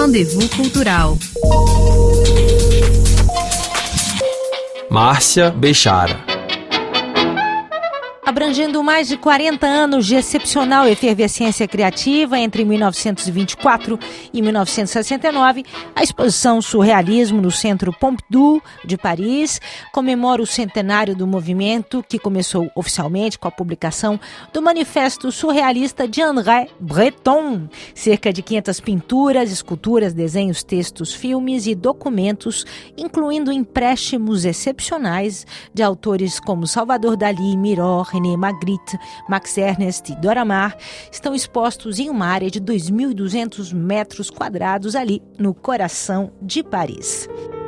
Rendez-vous Cultural. Márcia Bechara. Abrangendo mais de 40 anos de excepcional efervescência criativa entre 1924 e 1969, a exposição Surrealismo no Centro Pompidou de Paris comemora o centenário do movimento, que começou oficialmente com a publicação do Manifesto Surrealista de André Breton. Cerca de 500 pinturas, esculturas, desenhos, textos, filmes e documentos, incluindo empréstimos excepcionais de autores como Salvador Dalí, Miró, René Magritte, Max Ernst e Dora Maar, estão expostos em uma área de 2.200 metros quadrados ali no coração de Paris.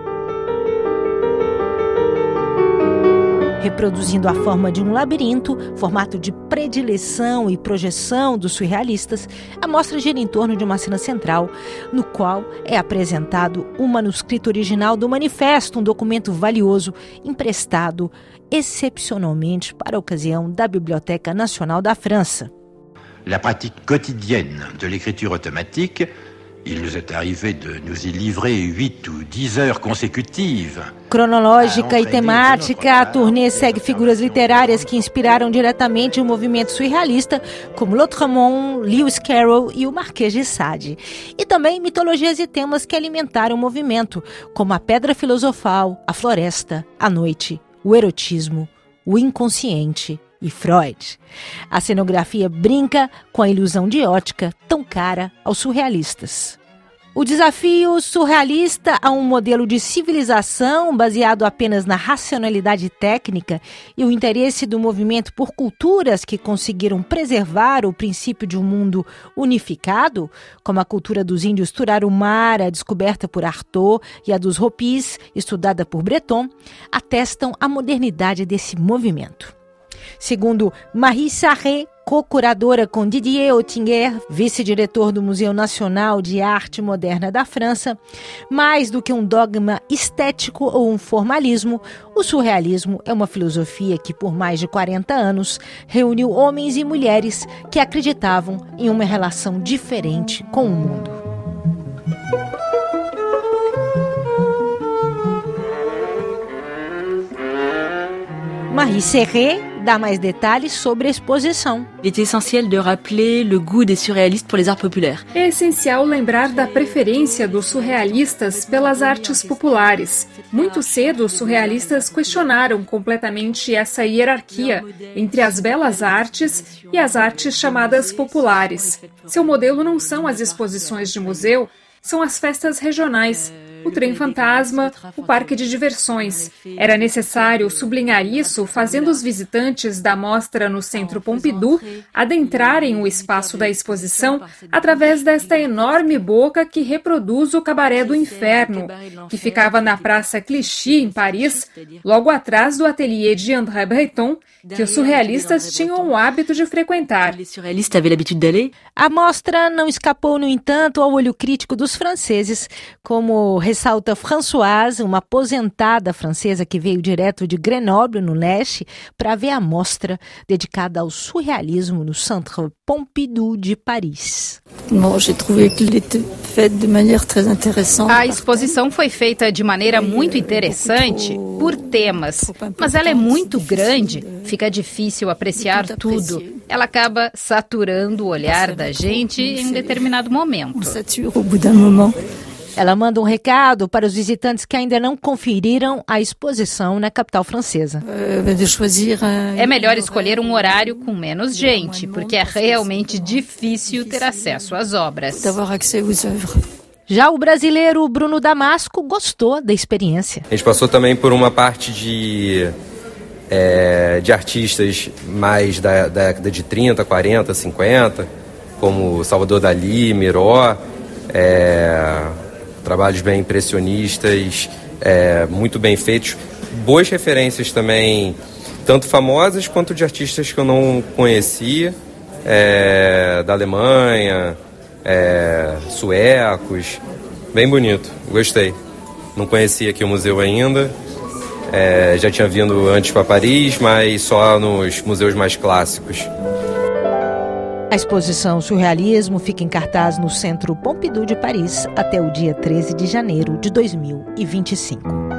Reproduzindo a forma de um labirinto, formato de predileção e projeção dos surrealistas, a mostra gira em torno de uma cena central, no qual é apresentado o manuscrito original do manifesto, um documento valioso emprestado excepcionalmente para a ocasião da Biblioteca Nacional da França. La pratique quotidienne de l'écriture automatique, il nous est arrivé de nous y livrer 8 ou 10 heures consécutives. Cronológica e temática, a turnê segue figuras literárias que inspiraram diretamente o movimento surrealista, como Lautréamont, Lewis Carroll e o Marquês de Sade. E também mitologias e temas que alimentaram o movimento, como a pedra filosofal, a floresta, a noite, o erotismo, o inconsciente e Freud. A cenografia brinca com a ilusão de ótica tão cara aos surrealistas. O desafio surrealista a um modelo de civilização baseado apenas na racionalidade técnica e o interesse do movimento por culturas que conseguiram preservar o princípio de um mundo unificado, como a cultura dos índios Turarumara, descoberta por Artaud, e a dos Hopis, estudada por Breton, atestam a modernidade desse movimento. Segundo Marie Sarré, co-curadora com Didier Oettinger, vice-diretor do Museu Nacional de Arte Moderna da França, mais do que um dogma estético ou um formalismo, o surrealismo é uma filosofia que, por mais de 40 anos, reuniu homens e mulheres que acreditavam em uma relação diferente com o mundo. Marie Sarré dá mais detalhes sobre a exposição. Il est essentiel de rappeler le goût des surréalistes pour les arts populaires. É essencial lembrar da preferência dos surrealistas pelas artes populares. Muito cedo, os surrealistas questionaram completamente essa hierarquia entre as belas artes e as artes chamadas populares. Seu modelo não são as exposições de museu, são as festas regionais, o trem fantasma, o parque de diversões. Era necessário sublinhar isso, fazendo os visitantes da mostra no Centro Pompidou adentrarem o espaço da exposição através desta enorme boca que reproduz o Cabaré do Inferno, que ficava na Praça Clichy, em Paris, logo atrás do ateliê de André Breton, que os surrealistas tinham o hábito de frequentar. A mostra não escapou, no entanto, ao olho crítico dos franceses, como ressalta Françoise, uma aposentada francesa que veio direto de Grenoble, no leste, para ver a mostra dedicada ao surrealismo no Centre Pompidou de Paris. A exposição foi feita de maneira muito interessante por temas, mas ela é muito grande, fica difícil apreciar tudo. Ela acaba saturando o olhar da gente em um determinado momento. Ela manda um recado para os visitantes que ainda não conferiram a exposição na capital francesa. É melhor escolher um horário com menos gente, porque é realmente difícil ter acesso às obras. Já o brasileiro Bruno Damasco gostou da experiência. A gente passou também por uma parte de artistas mais da década de 30, 40, 50, como Salvador Dalí, Miró, trabalhos bem impressionistas, muito bem feitos. Boas referências também, tanto famosas quanto de artistas que eu não conhecia, da Alemanha, suecos. Bem bonito, gostei. Não conhecia aqui o museu ainda. Já tinha vindo antes para Paris, mas só nos museus mais clássicos. A exposição Surrealismo fica em cartaz no Centro Pompidou de Paris até o dia 13 de janeiro de 2025.